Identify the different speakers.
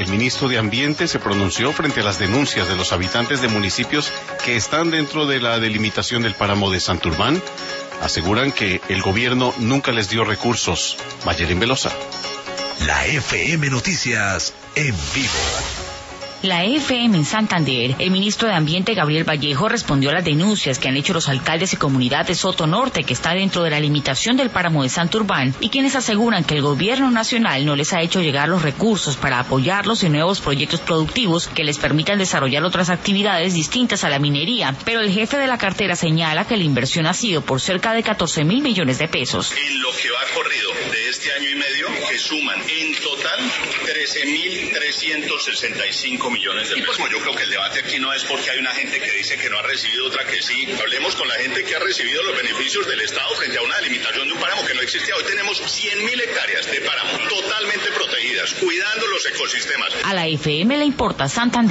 Speaker 1: El ministro de Ambiente se pronunció frente a las denuncias de los habitantes de municipios que están dentro de la delimitación del páramo de Santurbán. Aseguran que el gobierno nunca les dio recursos. Mayelín Velosa.
Speaker 2: La FM Noticias en vivo.
Speaker 3: La FM en Santander, el ministro de Ambiente Gabriel Vallejo respondió a las denuncias que han hecho los alcaldes y comunidad de Soto Norte, que está dentro de la limitación del páramo de Santurbán, y quienes aseguran que el gobierno nacional no les ha hecho llegar los recursos para apoyarlos en nuevos proyectos productivos que les permitan desarrollar otras actividades distintas a la minería. Pero el jefe de la cartera señala que la inversión ha sido por cerca de 14.000 millones de pesos.
Speaker 4: En lo que va corrido de este año y medio, que suman en total 13.365 millones de pesos. Yo creo que el debate aquí no es porque hay una gente que dice que no ha recibido, otra que sí. Hablemos con la gente que ha recibido los beneficios del Estado frente a una delimitación de un páramo que no existía. Hoy tenemos 100.000 hectáreas de páramo totalmente protegidas, cuidando los ecosistemas.
Speaker 3: A la FM le importa Santander.